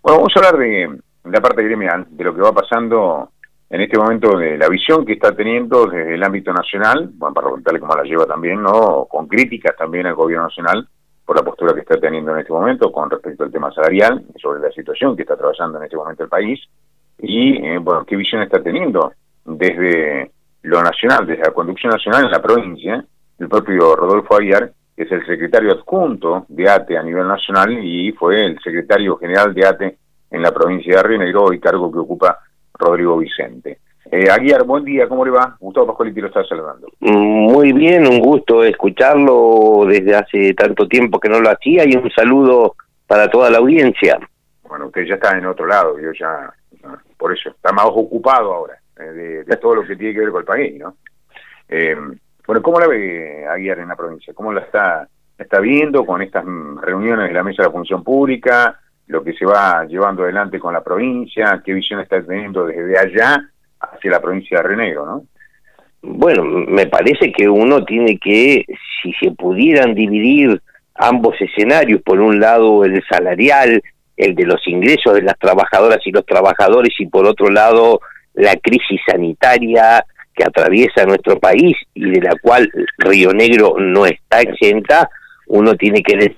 Bueno, vamos a hablar de la parte gremial, de lo que va pasando en este momento, de la visión que está teniendo desde el ámbito nacional, bueno, para preguntarle cómo la lleva también, ¿no? Con críticas también al gobierno nacional por la postura que está teniendo en este momento con respecto al tema salarial, sobre la situación que está atravesando en este momento el país, y, bueno, qué visión está teniendo desde lo nacional, desde la conducción nacional en la provincia, el propio Rodolfo Aguiar, que es el secretario adjunto de ATE a nivel nacional y fue el secretario general de ATE en la provincia de Río Negro, hoy cargo que ocupa Rodrigo Vicente. Aguiar, buen día, ¿cómo le va? Gustavo Pascualiti lo está saludando. Muy bien, un gusto escucharlo desde hace tanto tiempo que no lo hacía y un saludo para toda la audiencia. Bueno, usted ya está en otro lado, yo ya, por eso, está más ocupado ahora de todo lo que tiene que ver con el país, ¿no? Bueno, ¿cómo la ve Aguiar en la provincia? ¿Cómo la está viendo con estas reuniones de la Mesa de la Función Pública, lo que se va llevando adelante con la provincia? ¿Qué visión está teniendo desde allá hacia la provincia de Río Negro, no? Bueno, me parece que uno tiene que, si se pudieran dividir ambos escenarios, por un lado el salarial, el de los ingresos de las trabajadoras y los trabajadores, y por otro lado la crisis sanitaria que atraviesa nuestro país y de la cual Río Negro no está exenta, uno tiene que decir,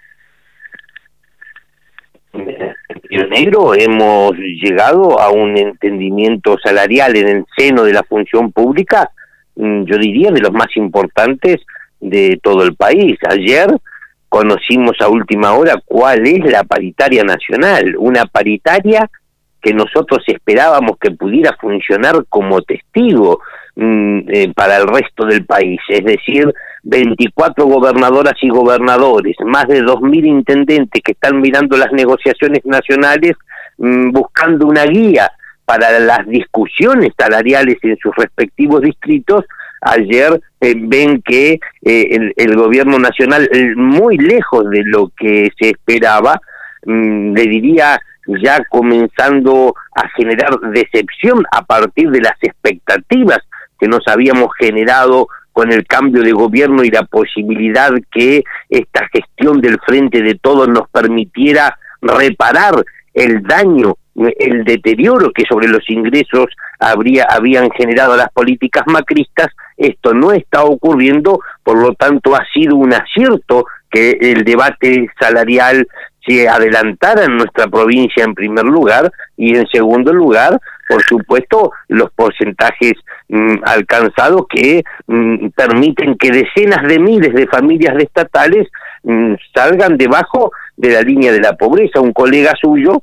en Río Negro hemos llegado a un entendimiento salarial en el seno de la función pública, yo diría de los más importantes de todo el país. Ayer conocimos a última hora cuál es la paritaria nacional, una paritaria que nosotros esperábamos que pudiera funcionar como testigo para el resto del país, es decir, 24 gobernadoras y gobernadores, más de 2.000 intendentes que están mirando las negociaciones nacionales, buscando una guía para las discusiones salariales en sus respectivos distritos. Ayer ven que el gobierno nacional, muy lejos de lo que se esperaba, le diría ya comenzando a generar decepción a partir de las expectativas que nos habíamos generado con el cambio de gobierno y la posibilidad que esta gestión del Frente de Todos nos permitiera reparar el daño, el deterioro que sobre los ingresos habían generado las políticas macristas. Esto no está ocurriendo, por lo tanto ha sido un acierto que el debate salarial se adelantara en nuestra provincia en primer lugar, y en segundo lugar, por supuesto, los porcentajes alcanzados que permiten que decenas de miles de familias estatales salgan debajo de la línea de la pobreza. Un colega suyo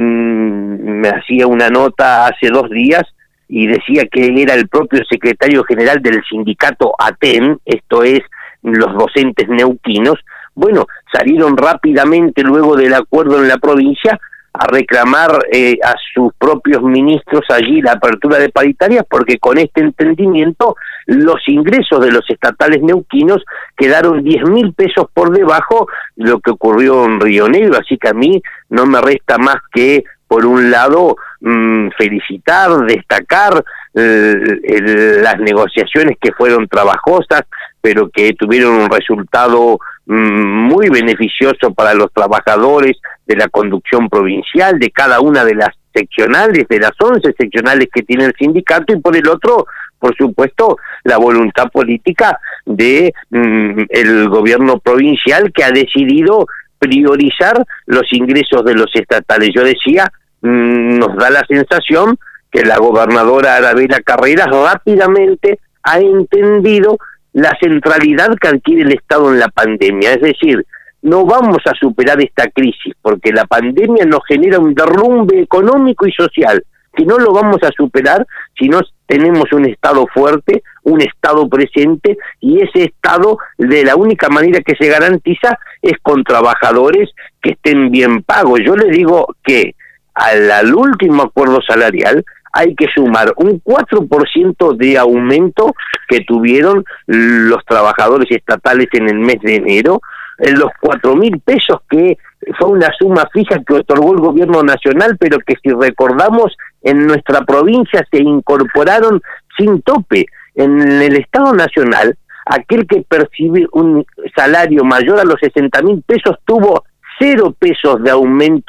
me hacía una nota hace 2 días y decía que era el propio secretario general del sindicato ATEN, esto es, los docentes neuquinos. Bueno, salieron rápidamente luego del acuerdo en la provincia a reclamar a sus propios ministros allí la apertura de paritarias, porque con este entendimiento los ingresos de los estatales neuquinos quedaron 10.000 pesos por debajo de lo que ocurrió en Río Negro. Así que a mí no me resta más que, por un lado, felicitar, destacar las negociaciones que fueron trabajosas, pero que tuvieron un resultado muy beneficioso para los trabajadores de la conducción provincial, de cada una de las seccionales, de las 11 seccionales que tiene el sindicato, y por el otro, por supuesto, la voluntad política de el gobierno provincial, que ha decidido priorizar los ingresos de los estatales. Yo decía, nos da la sensación que la gobernadora Arabela Carreras rápidamente ha entendido la centralidad que adquiere el Estado en la pandemia. Es decir, no vamos a superar esta crisis porque la pandemia nos genera un derrumbe económico y social, que no lo vamos a superar si no tenemos un Estado fuerte, un Estado presente, y ese Estado, de la única manera que se garantiza es con trabajadores que estén bien pagos. Yo les digo que al último acuerdo salarial hay que sumar un 4% de aumento que tuvieron los trabajadores estatales en el mes de enero, los 4.000 pesos que fue una suma fija que otorgó el gobierno nacional, pero que, si recordamos, en nuestra provincia se incorporaron sin tope. En el Estado Nacional, aquel que percibe un salario mayor a los 60.000 pesos tuvo 0 pesos de aumento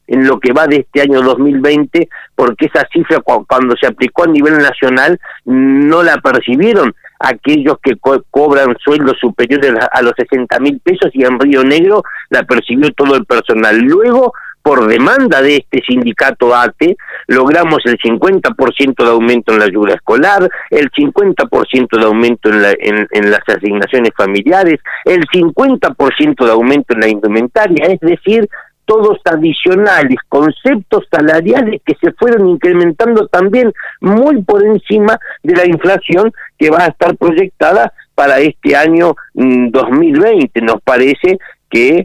en lo que va de este año 2020, porque esa cifra cuando se aplicó a nivel nacional no la percibieron aquellos que cobran sueldos superiores a los 60.000 pesos, y en Río Negro la percibió todo el personal. Luego, por demanda de este sindicato ATE, logramos el 50% de aumento en la ayuda escolar, el 50% de aumento en las asignaciones familiares, el 50% de aumento en la indumentaria, es decir, todos adicionales, conceptos salariales que se fueron incrementando también muy por encima de la inflación que va a estar proyectada para este año 2020. Nos parece que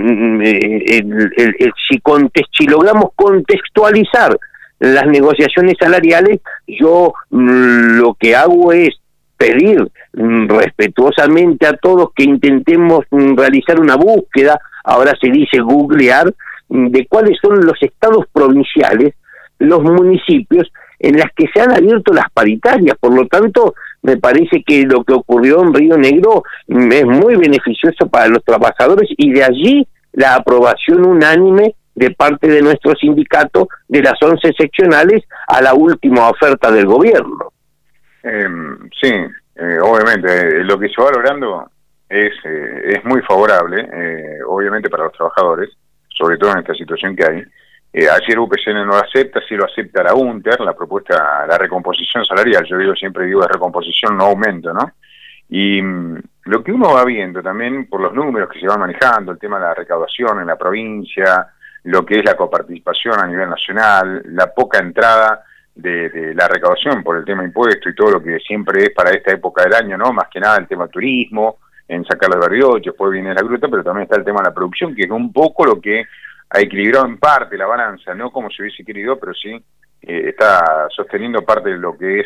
si logramos contextualizar las negociaciones salariales, yo lo que hago es pedir respetuosamente a todos que intentemos realizar una búsqueda, ahora se dice googlear, de cuáles son los estados provinciales, los municipios en las que se han abierto las paritarias. Por lo tanto, me parece que lo que ocurrió en Río Negro es muy beneficioso para los trabajadores, y de allí la aprobación unánime de parte de nuestro sindicato de las 11 seccionales a la última oferta del gobierno. Sí, obviamente, lo que se va logrando es muy favorable, obviamente para los trabajadores, sobre todo en esta situación que hay. Ayer UPCN no lo acepta, sí lo acepta la UNTER, la propuesta, la recomposición salarial. Yo siempre digo de recomposición, no aumento, ¿no? Y lo que uno va viendo también por los números que se van manejando, el tema de la recaudación en la provincia, lo que es la coparticipación a nivel nacional, la poca entrada de la recaudación por el tema impuesto y todo lo que siempre es para esta época del año, ¿no? Más que nada el tema turismo, en sacar los barrios, después viene la gruta, pero también está el tema de la producción, que es un poco lo que ha equilibrado en parte la balanza, no como se hubiese querido, pero sí está sosteniendo parte de lo que es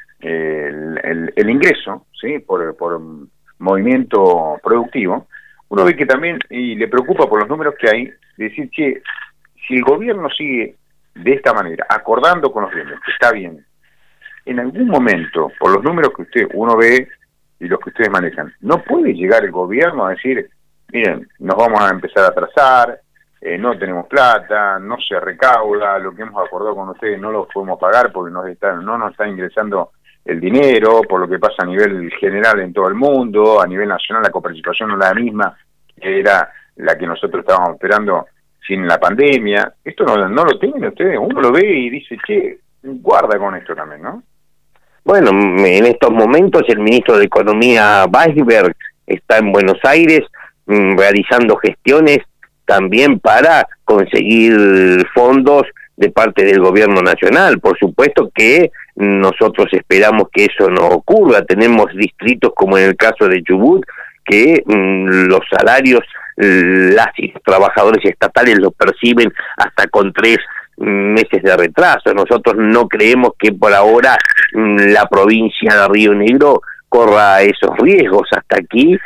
el ingreso, ¿sí? Por movimiento productivo. Uno ve que también, y le preocupa por los números que hay, decir, che, si el gobierno sigue de esta manera, acordando con los gremios, que está bien, en algún momento, por los números que uno ve y los que ustedes manejan, no puede llegar el gobierno a decir, miren, nos vamos a empezar a atrasar, no tenemos plata, no se recauda, lo que hemos acordado con ustedes no lo podemos pagar porque no nos está ingresando el dinero, por lo que pasa a nivel general en todo el mundo, a nivel nacional la coparticipación no es la misma, que era la que nosotros estábamos esperando sin la pandemia. Esto no lo tienen ustedes, uno lo ve y dice, che, guarda con esto también, ¿no? Bueno, en estos momentos el ministro de Economía, Weisberg, está en Buenos Aires realizando gestiones también para conseguir fondos de parte del gobierno nacional. Por supuesto que nosotros esperamos que eso no ocurra. Tenemos distritos como en el caso de Chubut, que los salarios, los trabajadores estatales los perciben hasta con 3 meses de retraso. Nosotros no creemos que por ahora la provincia de Río Negro corra esos riesgos. Hasta aquí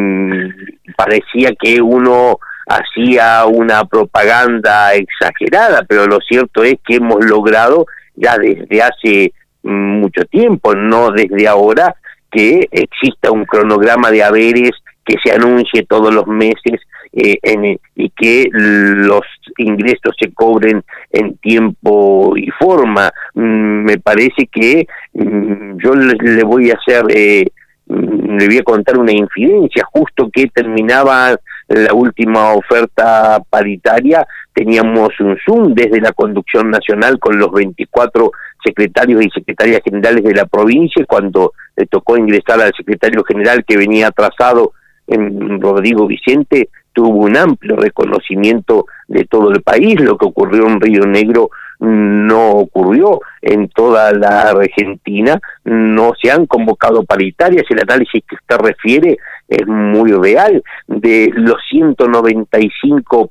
parecía que uno hacía una propaganda exagerada, pero lo cierto es que hemos logrado ya desde hace mucho tiempo, no desde ahora, que exista un cronograma de haberes que se anuncie todos los meses y que los ingresos se cobren en tiempo y forma. Me parece que yo le voy a hacer, le voy a contar una infidencia. Justo que terminaba la última oferta paritaria, teníamos un Zoom desde la conducción nacional con los 24 secretarios y secretarias generales de la provincia, cuando le tocó ingresar al secretario general que venía atrasado, en Rodrigo Vicente, tuvo un amplio reconocimiento de todo el país. Lo que ocurrió en Río Negro no ocurrió en toda la Argentina, no se han convocado paritarias. El análisis que usted refiere es muy real. De los 195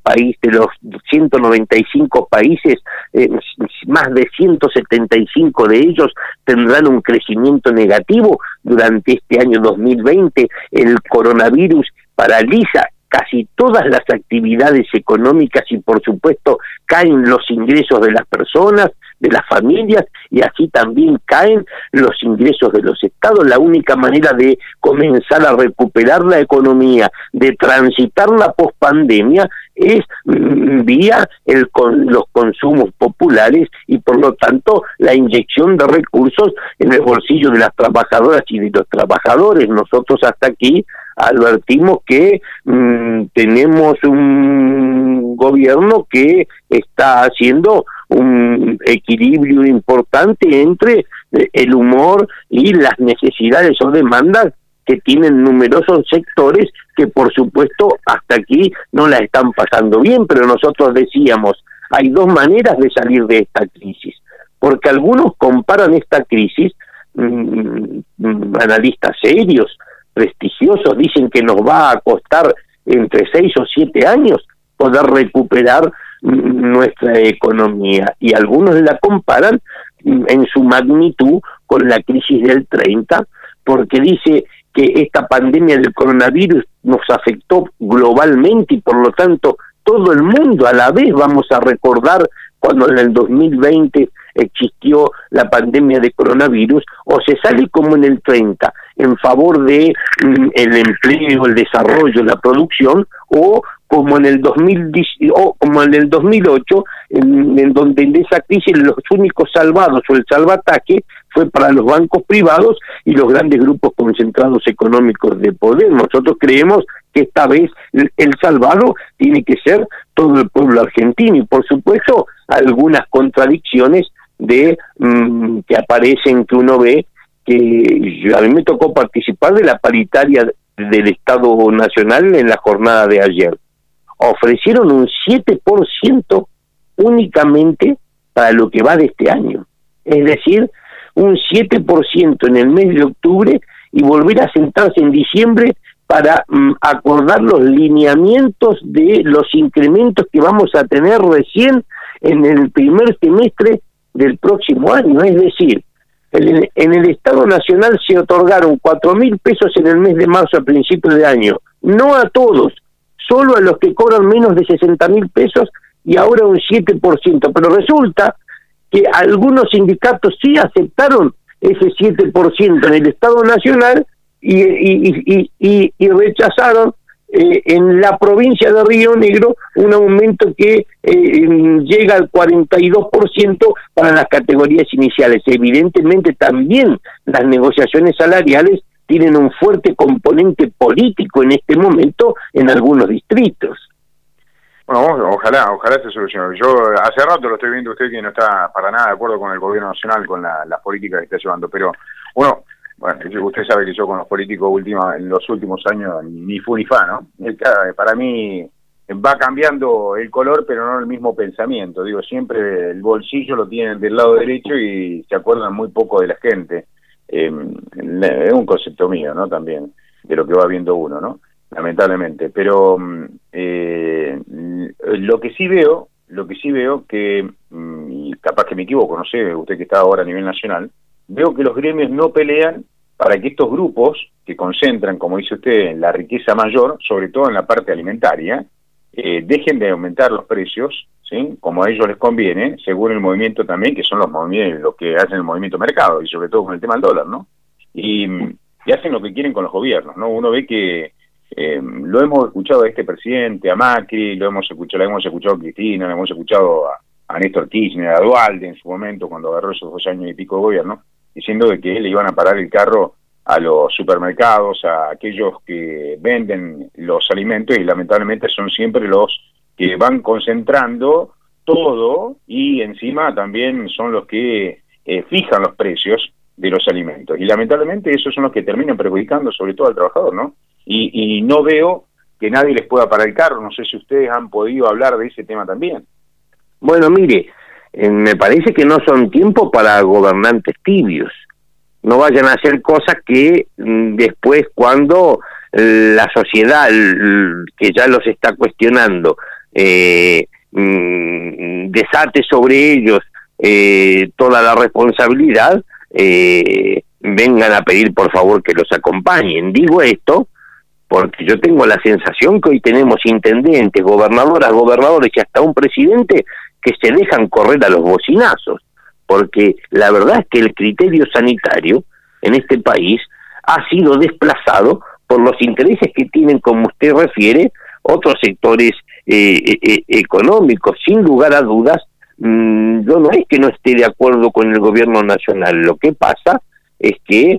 países, más de 175 de ellos tendrán un crecimiento negativo durante este año 2020. El coronavirus paraliza casi todas las actividades económicas y por supuesto caen los ingresos de las personas, de las familias, y así también caen los ingresos de los estados. La única manera de comenzar a recuperar la economía, de transitar la pospandemia, es vía los consumos populares y por lo tanto la inyección de recursos en el bolsillo de las trabajadoras y de los trabajadores. Nosotros hasta aquí advertimos que tenemos un gobierno que está haciendo un equilibrio importante entre el humor y las necesidades o demandas que tienen numerosos sectores que por supuesto hasta aquí no la están pasando bien, pero nosotros decíamos, hay dos maneras de salir de esta crisis, porque algunos comparan esta crisis, analistas serios, prestigiosos, dicen que nos va a costar entre 6 o 7 años poder recuperar nuestra economía, y algunos la comparan en su magnitud con la crisis del 30, porque dice que esta pandemia del coronavirus nos afectó globalmente y por lo tanto todo el mundo a la vez vamos a recordar cuando en el 2020 existió la pandemia de coronavirus, o se sale como en el 30 en favor de el empleo, el desarrollo, la producción, o como en el 2008, en donde en esa crisis los únicos salvados o el salvataje fue para los bancos privados y los grandes grupos concentrados económicos de poder. Nosotros creemos que esta vez el salvado tiene que ser todo el pueblo argentino, y por supuesto algunas contradicciones de que aparecen, que uno ve, que a mí me tocó participar de la paritaria del Estado Nacional en la jornada de ayer. Ofrecieron un 7% únicamente para lo que va de este año, es decir, un 7% en el mes de octubre, y volver a sentarse en diciembre para acordar los lineamientos de los incrementos que vamos a tener recién en el primer semestre del próximo año. Es decir, en el Estado Nacional se otorgaron 4.000 pesos en el mes de marzo a principios de año, no a todos, solo a los que cobran menos de 60.000 pesos, y ahora un 7%, pero resulta que algunos sindicatos sí aceptaron ese 7% en el Estado Nacional y rechazaron en la provincia de Río Negro un aumento que llega al 42% para las categorías iniciales. Evidentemente también las negociaciones salariales tienen un fuerte componente político en este momento en algunos distritos. Bueno, ojalá se solucione. Yo hace rato lo estoy viendo usted que no está para nada de acuerdo con el gobierno nacional, con las políticas que está llevando, pero bueno, usted sabe que yo con los políticos en los últimos años ni fu ni fa, ¿no? Para mí va cambiando el color, pero no el mismo pensamiento. Digo, siempre el bolsillo lo tienen del lado derecho y se acuerdan muy poco de la gente. Es un concepto mío, ¿no? También, de lo que va viendo uno, ¿no? Lamentablemente, pero lo que sí veo que, y capaz que me equivoco, no sé, usted que está ahora a nivel nacional, veo que los gremios no pelean para que estos grupos que concentran, como dice usted, la riqueza mayor, sobre todo en la parte alimentaria, dejen de aumentar los precios, ¿sí?, como a ellos les conviene, según el movimiento también, que son los que hacen el movimiento mercado, y sobre todo con el tema del dólar, ¿no? Y hacen lo que quieren con los gobiernos, ¿no? Uno ve que lo hemos escuchado a este presidente, a Macri, lo hemos escuchado a Cristina, lo hemos escuchado a Néstor Kirchner, a Duhalde en su momento, cuando agarró esos 2 años y pico de gobierno, diciendo de que le iban a parar el carro a los supermercados, a aquellos que venden los alimentos, y lamentablemente son siempre los que van concentrando todo, y encima también son los que fijan los precios de los alimentos, y lamentablemente esos son los que terminan perjudicando sobre todo al trabajador, ¿no? Y no veo que nadie les pueda parar el carro. No sé si ustedes han podido hablar de ese tema también. Bueno, mire, me parece que no son tiempos para gobernantes tibios. No vayan a hacer cosas que después, cuando la sociedad, que ya los está cuestionando, desate sobre ellos toda la responsabilidad, vengan a pedir por favor que los acompañen. Digo esto porque yo tengo la sensación que hoy tenemos intendentes, gobernadores y hasta un presidente que se dejan correr a los bocinazos, porque la verdad es que el criterio sanitario en este país ha sido desplazado por los intereses que tienen, como usted refiere, otros sectores económicos. Sin lugar a dudas, yo no es que no esté de acuerdo con el gobierno nacional, lo que pasa es que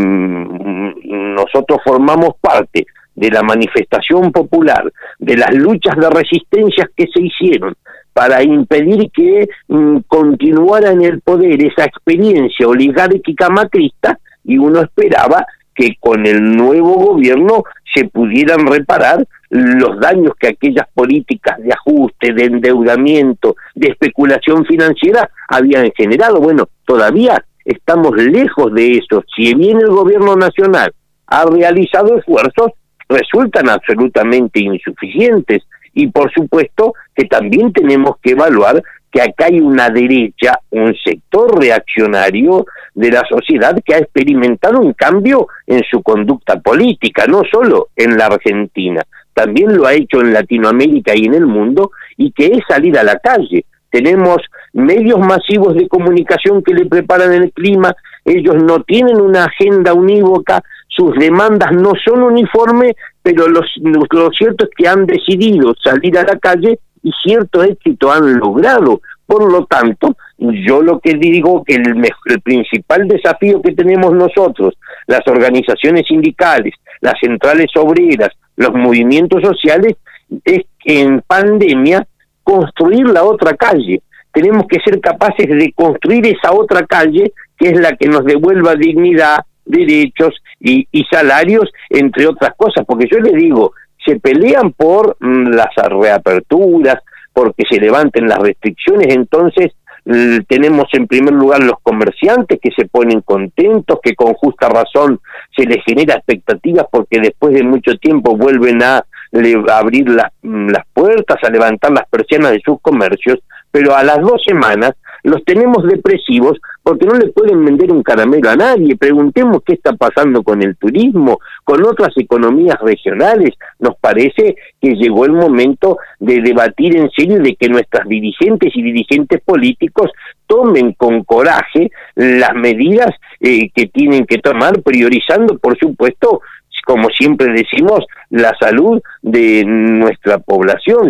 nosotros formamos parte de la manifestación popular, de las luchas de resistencias que se hicieron para impedir que continuara en el poder esa experiencia oligárquica macrista, y uno esperaba que con el nuevo gobierno se pudieran reparar los daños que aquellas políticas de ajuste, de endeudamiento, de especulación financiera habían generado. Bueno, todavía estamos lejos de eso. Si bien el gobierno nacional ha realizado esfuerzos, resultan absolutamente insuficientes, y por supuesto que también tenemos que evaluar que acá hay una derecha, un sector reaccionario de la sociedad que ha experimentado un cambio en su conducta política, no solo en la Argentina, también lo ha hecho en Latinoamérica y en el mundo, y que es salir a la calle. Tenemos medios masivos de comunicación que le preparan el clima, ellos no tienen una agenda unívoca, sus demandas no son uniformes, pero lo cierto es que han decidido salir a la calle y cierto éxito han logrado. Por lo tanto, yo lo que digo que el principal desafío que tenemos nosotros, las organizaciones sindicales, las centrales obreras, los movimientos sociales, es que en pandemia construir la otra calle. Tenemos que ser capaces de construir esa otra calle, que es la que nos devuelva dignidad, derechos y salarios, entre otras cosas, porque yo les digo, se pelean por las reaperturas, porque se levanten las restricciones, entonces tenemos en primer lugar los comerciantes que se ponen contentos, que con justa razón se les genera expectativas porque después de mucho tiempo vuelven a abrir las puertas, a levantar las persianas de sus comercios, pero a las 2 semanas los tenemos depresivos porque no le pueden vender un caramelo a nadie. Preguntemos qué está pasando con el turismo, con otras economías regionales. Nos parece que llegó el momento de debatir en serio, de que nuestras dirigentes y dirigentes políticos tomen con coraje las medidas que tienen que tomar, priorizando, por supuesto, como siempre decimos, la salud de nuestra población.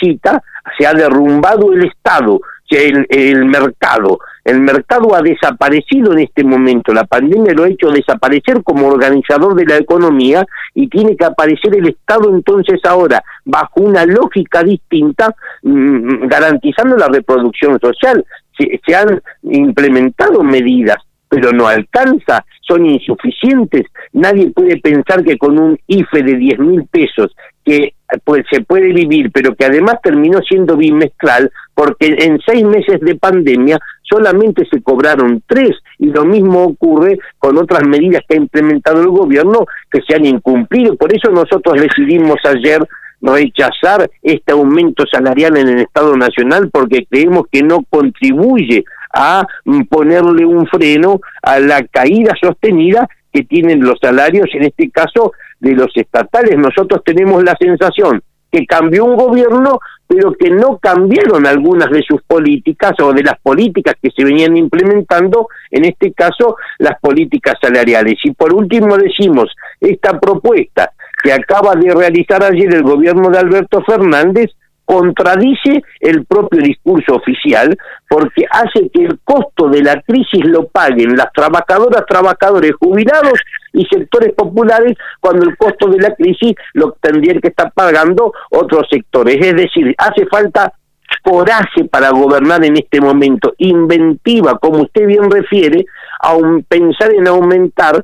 Se ha derrumbado el Estado, el mercado ha desaparecido en este momento, la pandemia lo ha hecho desaparecer como organizador de la economía, y tiene que aparecer el Estado entonces ahora, bajo una lógica distinta, garantizando la reproducción social. Se han implementado medidas, pero no alcanza, son insuficientes. Nadie puede pensar que con un IFE de 10.000 pesos, que pues se puede vivir, pero que además terminó siendo bimestral, porque en 6 meses de pandemia solamente se cobraron 3, y lo mismo ocurre con otras medidas que ha implementado el gobierno que se han incumplido. Por eso nosotros decidimos ayer rechazar este aumento salarial en el Estado Nacional, porque creemos que no contribuye a ponerle un freno a la caída sostenida que tienen los salarios, en este caso de los estatales. Nosotros tenemos la sensación que cambió un gobierno, pero que no cambiaron algunas de sus políticas o de las políticas que se venían implementando, en este caso las políticas salariales. Y por último decimos, esta propuesta que acaba de realizar ayer el gobierno de Alberto Fernández contradice el propio discurso oficial, porque hace que el costo de la crisis lo paguen las trabajadoras, trabajadores, jubilados y sectores populares, cuando el costo de la crisis lo tendrían que estar pagando otros sectores. Es decir, hace falta coraje para gobernar en este momento, inventiva, como usted bien refiere, a pensar en aumentar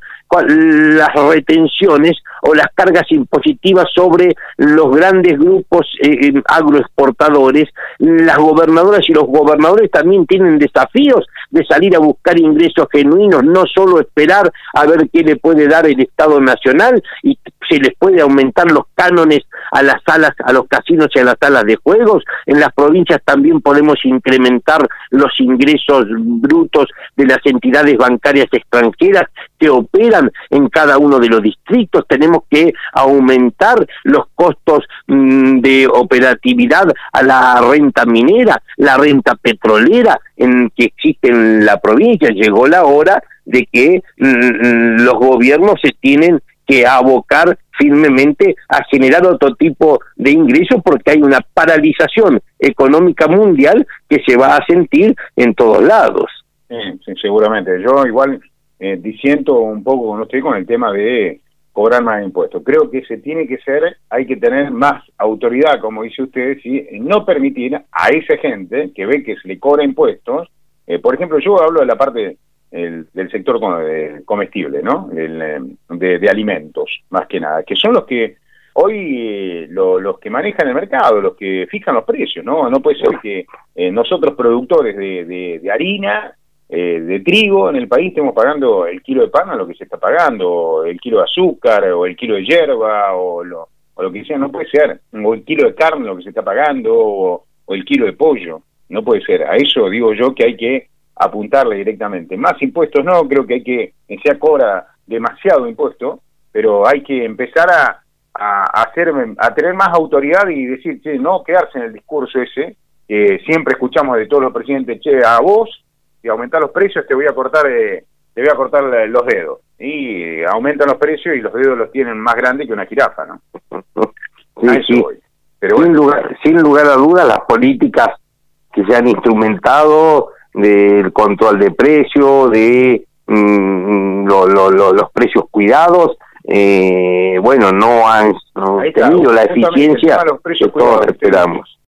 las retenciones o las cargas impositivas sobre los grandes grupos agroexportadores. Las gobernadoras y los gobernadores también tienen desafíos de salir a buscar ingresos genuinos, no solo esperar a ver qué le puede dar el Estado Nacional y se les puede aumentar los cánones a las salas, a los casinos y a las salas de juegos. En las provincias también podemos incrementar los ingresos brutos de las entidades bancarias extranjeras que operan en cada uno de los distritos. Tenemos que aumentar los costos de operatividad a la renta minera, la renta petrolera que existe en la provincia. Llegó la hora de que los gobiernos se tienen que abocar firmemente a generar otro tipo de ingresos, porque hay una paralización económica mundial que se va a sentir en todos lados. Sí, seguramente. Yo igual disiento un poco con usted con el tema de cobrar más impuestos. Creo que hay que tener más autoridad, como dice usted, ¿sí? No permitir a esa gente que ve que se le cobra impuestos. Por ejemplo, yo hablo de la parte del sector comestible, ¿no? De alimentos, más que nada, que son los que hoy los que manejan el mercado, los que fijan los precios, ¿no? No puede ser que nosotros productores de harina, de trigo en el país estemos pagando el kilo de pan a lo que se está pagando, o el kilo de azúcar, o el kilo de yerba, o lo que sea. No puede ser, o el kilo de carne lo que se está pagando, o el kilo de pollo. No puede ser. A eso digo yo que hay que apuntarle directamente. Más impuestos no, creo que se cobra demasiado impuesto, pero hay que empezar a tener más autoridad y decir, che, no quedarse en el discurso ese que siempre escuchamos de todos los presidentes, che, a vos, si aumentar los precios te voy a cortar los dedos. Y aumentan los precios y los dedos los tienen más grandes que una jirafa, ¿no? Sí. Pero bueno, sin lugar a dudas, las políticas que se han instrumentado del control de precios, de los precios cuidados, bueno, no han tenido la eficiencia que todos esperamos.